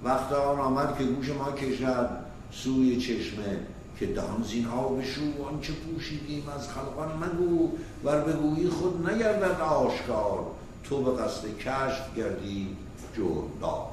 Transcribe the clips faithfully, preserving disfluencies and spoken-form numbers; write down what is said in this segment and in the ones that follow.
وقت آن آمد که گوش ما کشد سوی چشمه، که دهان زین آب شو آنچه پوشیدیم از خلقان مگو، ور بگویی خود نگردد آشکار، تو به قصد کشف گردی جرمدار.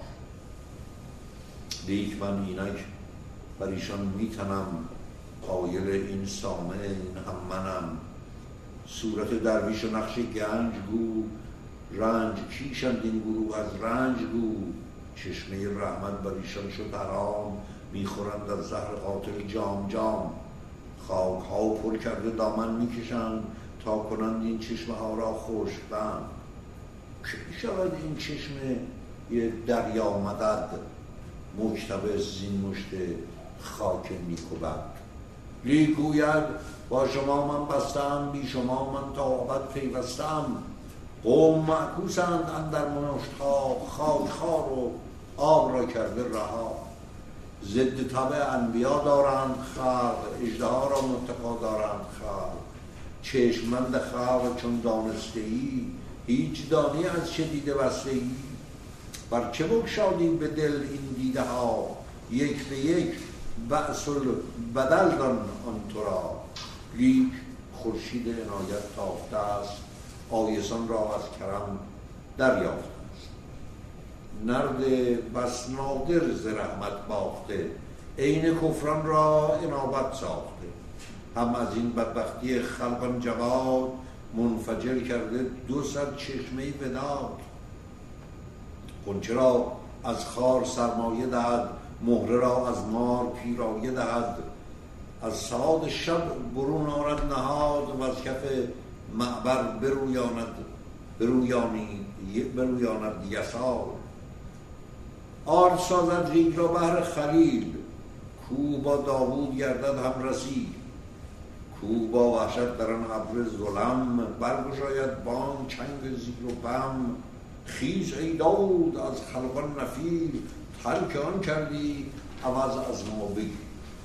لیک من اینک بر ایشان میتنم، قایل این سامع این هم منم. صورت درویش و نقش گنج گو، رنج کیشند این گروه از رنج گو. چشمه رحمت بر ایشان شد حرام، میخورند از زهر قاتل جام جام. خاک ها پر کرده دامن میکشند، تا کنند این چشمه ها را خشکبند. که شود این چشمه یه دریا مدد، مجتبس زین مشت خاک نیکوبد. لیک گوید با شما من بستم، بی شما من تا ابد پیوستم. قوم معکوسند اندر مشتها، خاک خوار و آب را کرده رها. ضد طبع انبیا دارند خلق، اژدها را متقا دارند خلق. چشمند خلق چون دانسته ای، هیچ دانی از چه دیده بسته ای. بر چه بگشادی به دل این دیده ها، یک به یک بأس بدل دان آن تو را. لیک خورشید عنایت تافته است، آیسان را از کرم دریافته است. نرد بس نادر ز رحمت باخته، عین کفران را انابت ساخته. هم از این بدبختی خلقان جواد، منفجر کرده دو صد چشمه وداد. غنچه را از خار سرمایه دهد، مهره را از مار پیرایه دهد. از سعاد شب برون آرد نهاد، و از کف معبر برویاند برویانی برویاند یسار. آرد سازد ریگ را بهر خلیل، کو با داوود گردد هم رسیل. کو با وحشت در آن ابر ظلم، برگشاید بانگ چنگ زیر و بم. خیز ای داوود از خلقان نفیر، ترک آن کردی عوض از ما بگیر.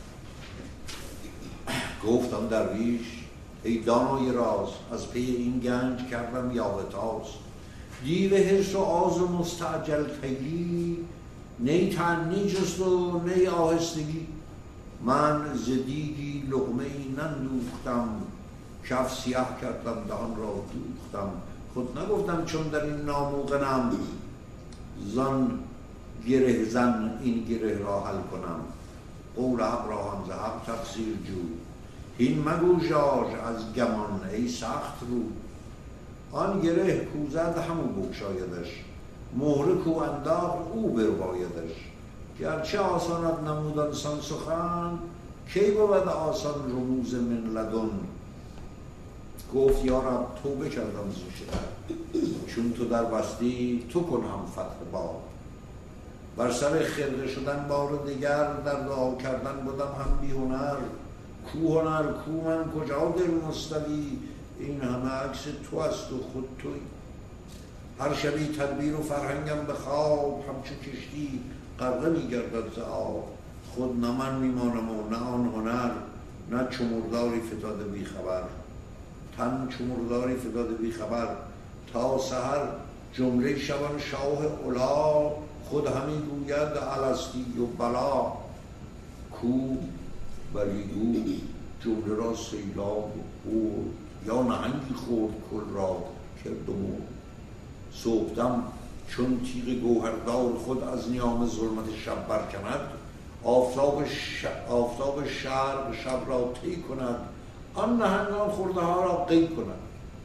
گفتم درویش ای دانای راز، از پی این گنج کردم یاوه تاز. دیو حرص و آز و مستعجل پیلی، نی تأنی جست و نی آهستگی. من ز دیگی لقمه ای نندوختم، کف سیاه کردم دهان را دوختم. خود نگفتم چون در این ناموقنم، زان گره زن این گره را حل کنم. قول حق را هم ز حق تفسیر جو، هین مگو ژاژ از گمان ای سخت رو. آن گره کوزد همو بگشایدش، مهره کو انداخت او بربایدش. گرچه آسانت نمودن سان سخن، کی بود آسان رموز من لدن. گفت یارب توبه کردم زین شکر، چون تو در بستی تو کن هم فتح باب. بر سر خرقه شدن بار دیگر، در دعا کردن بودم هم بی هنر. کو هنر کو من کجا دل مستوی، این همه عکس تو است و خود توی. هر شبی تدبیر و فرهنگم به خواب، همچو کشتی غرقه می گردد ز آب. خود نه من میمانم و نه آن هنر، نه چو مرداری فتاده بی خبر. تن چو مرداری فتاده بی خبر، تا سحر جمله شبان شاه علا. خود همی گوید الستی و بلا. کو ولی او جمله را سیلاب برد، یا نهنگی خورد کل را کرد و مرد. صبحدم چون تیغ گوهردار خود از نیام ظلمت شب برکند. آفتاب, ش... آفتاب شرق شب را طی کند، آن نهنگان خورده ها را قی کند.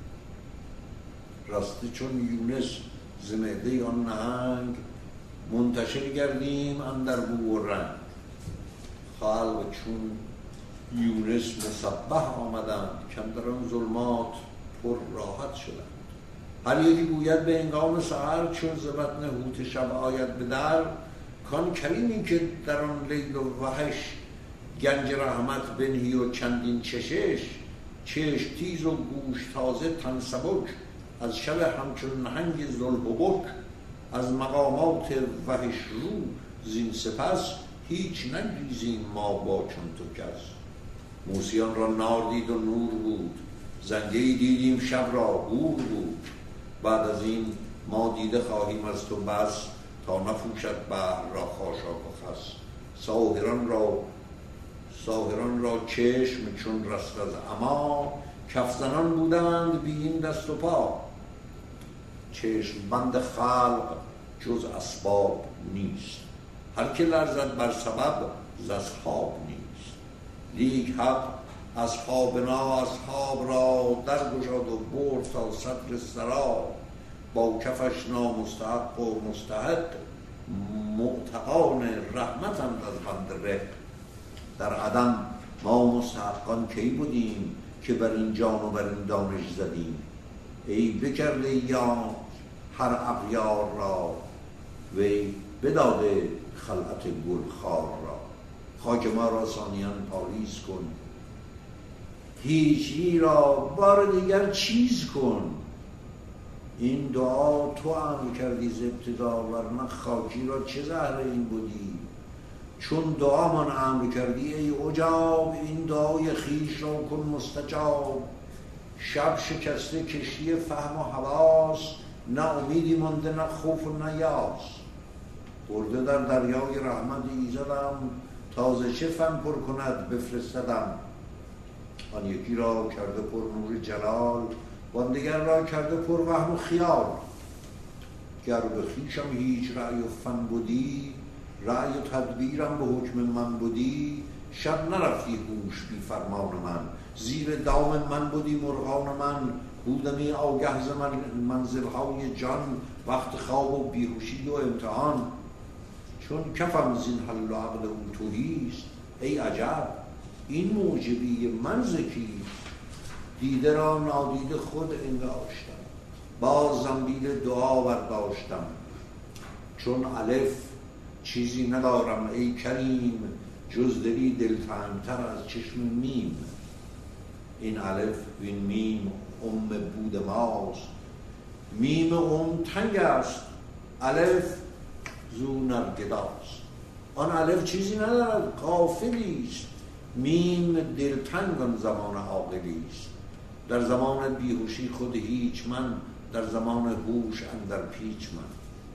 رسته چون یونس ز معده آن نهنگ، منتشر گردیم اندر بو و رنگ. خلق چون یونس مسبح آمدند، کاندر آن ظلمات پر راحت شدند. هر یکی گوید به هنگام سحر، چون ز بطن حوت شب آید به در. کان کریمی که در آن لیل و وحش، گنج رحمت بنهی و چندین چشش. چشم تیز و گوش تازه تن سبک، از شب همچون نهنگ ذوالحبک. از مقامات وحش رو زین سپس، هیچ نگریزیم ما با چون تو کس. موسیان را نار دید و نور بود، زنگه‌ای دیدیم شب را گور بود. بعد از این ما دیده خواهیم از تو بس، تا نپوشد بحر را خاشاک و خس. ساحران را ساحران را چشم چون رست از عما، کفزنان بودند بی این دست و پا. چشم بند خلق جز اسباب نیست، هر که لرزد بر سبب ز اصحاب نیست. لیک حق اصحابنا اصحاب را درگشاد و برد تا صدر سرا. با کفش نامستحق و مستحق معتقان رحمتند از بند رق. در عدم ما مستحقان کی بودیم، که بر این جان و بر این دانش زدیم. ای بکرده یا هر اغیار را، وی بداده خلعت گلخار را. خاک ما را ثانیان پالیز کن، هیچی را بار دیگر چیز کن. این دعا تو امر کردی ز ابتدا، ورنه خاکی را چه زهر این بودی. چون دعا من امر کردی ای عجاب، این دعای خیش را کن مستجاب. شب شکسته کشتی فهم و حواس، نه امیدی مانده نه خوف و نه یاس. برده در دریای رحمت ایزدم، تازه چه فن پر کند بفرستدم. آن یکی را کرده پر نور جلال، وان دیگر را کرده پر وهم و خیال. گر به خویشم هیچ رأی و فن بودی، رأی و تدبیرم به حکم من بودی. شب نرفتی هوش بی فرمان من، زیر دام من بودی مرغان من. بودمی آگه ز منزلهای جان، وقت خواب و بیهوشی و امتحان. چون کفم زین حل و عقل او تهیست، ای عجب این موجبی من زکیست. دیده را نادیده خود انگاشتم، باز زنبیل دعا برداشتم. چون الف چیزی ندارم ای کریم، جز دلی دلتنگتر از چشم میم. این الف و این میم ام بود ماست، میم ام تنگ است، الف زو نرگداست. آن الف چیزی ندارد غافلیست، میم دلتنگ آن زمان عاقلیست. در زمان بیهوشی خود هیچ من، در زمان هوش اندر پیچ من.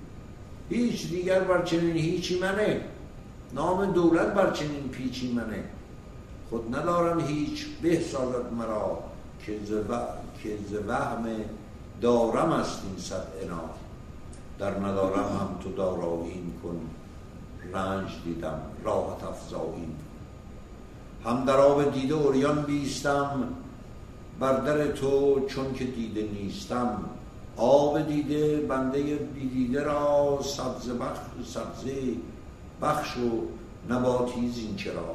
هیچ دیگر بر چنین هیچی منه، نام دولت بر چنین پیچی منه. خود ندارم هیچ به سازد مرا، که ز وهم دارم است این صد عنا. در ندارم هم تو داراییم کن، رنج دیدم راحت افزاییم. هم در آب دیده عریان بیستم، بر در تو چون که دیده نیستم. آب دیده بنده بیدیده را، سبزه بخش سبزه بخش و نباتی زین چرا.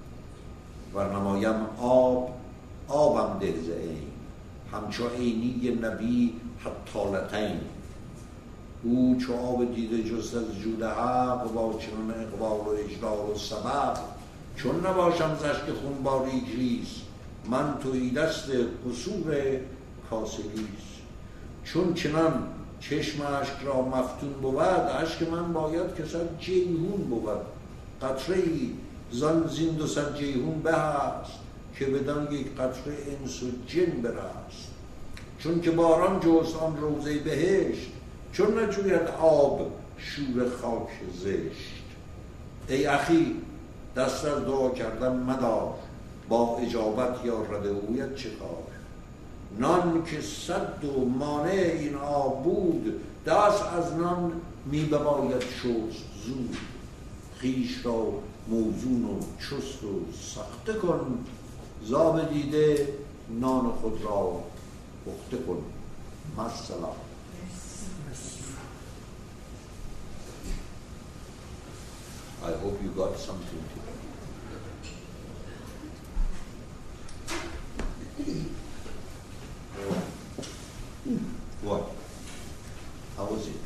ور نمایم آب آبم ده ز عین، همچو عینی نبی حتالتین. او چو آب دیده جست از جود حق، با چنان اقبال و اجلال و سبق. چون نباشم ز اشک خون باریک ریز، من تویی دست قصور کاسلیست. چون چنان چشم اشک را مفتون بود، اشک من باید که صد جیحون بود. قطره ای زان زین دو صد جیحون به است، که بدان یک قطره انس و جن برست. چون که باران جست آن روضه بهشت، چون نجوید آب شور خاک زشت. ای اخی دست از دعا کردن مدار، با اجابت یا رد اویت چه کار. نان که صد و مانع این آب بود، دست از نان می بباید شست زود. خویش را موزون و چست و سخته کن، زاب دیده نان خود را پخته کن. مثلا I hope you got something today. What? How was it?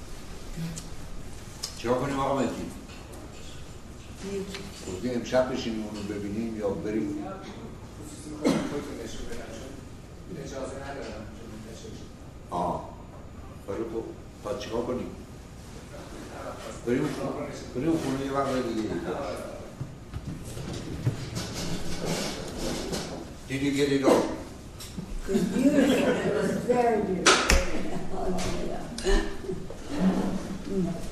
چرا کنیم آقا مهدی؟ گفتی امشب بشینیم اونو ببینیم یا بریم؟ اجازه ندارم. آه خیلی خوب. باید چیکار کنیم؟ بریم بریم خونه یه وقت دیگه. Did you get it all? It was beautiful. It was very beautiful. Oh, yeah. Mm.